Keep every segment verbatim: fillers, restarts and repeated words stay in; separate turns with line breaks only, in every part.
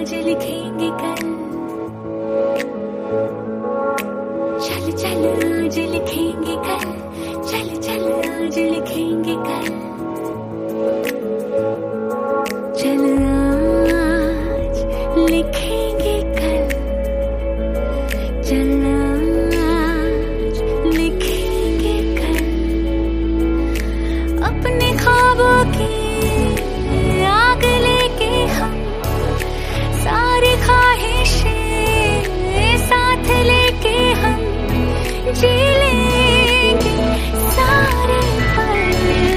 आज लिखेंगे कल, चल चल आज लिखेंगे कल, चल चल आज लिखेंगे कल, चल आज लिखेंगे कल, चल आज लिखेंगे कल, अपने ख्वाबों की आग लेके हम सारी ख्वाहिशें साथ लेके हम जी लेंगे सारे पल,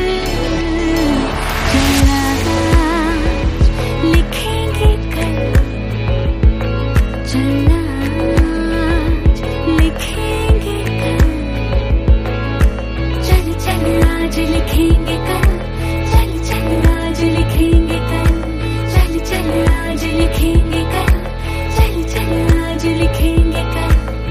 चल आज लिखेंगे कल, चल आज लिखेंगे कल, चल चल आज लिखेंगे कल, चल चल आज लिखेंगे कल, चल चल आज लिखेंगे कल, चल चल आज लिखेंगे कल।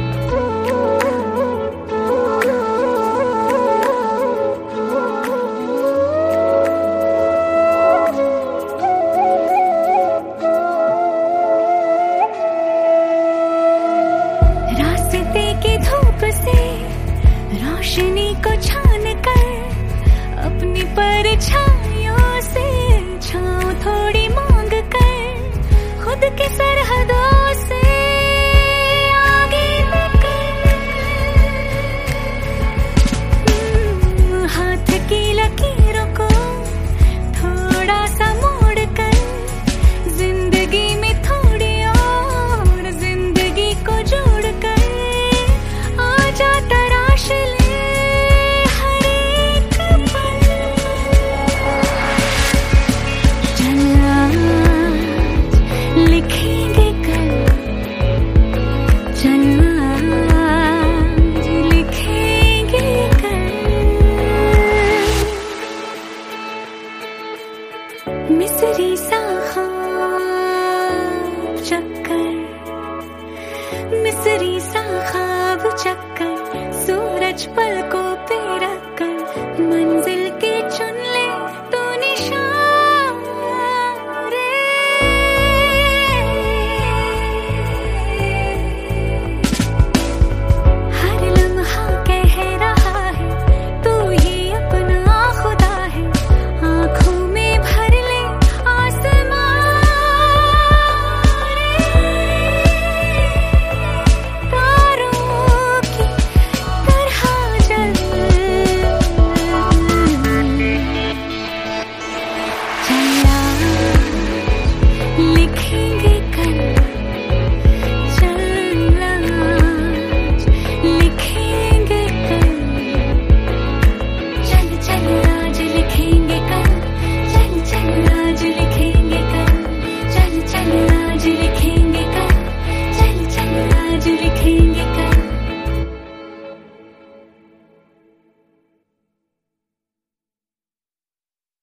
रास्ते की धूप से रोशनी को छान कर, अपनी परछाइयों से छाँव थोड़ी मांग कर, खुद के सरहदों से आगे निकल, हाथ की लकीरों को थोड़ा सा मोड़ कर, जिंदगी में थोड़ी और जिंदगी को जोड़ कर, आजा तराश ले हर एक पल, चल आज लिखेंगे कल, चल आज लिखेंगे कल, मिस्री सा ख्वाब चक्कर, मिस्री सा ख्वाब चक्कर, सूरज पलकों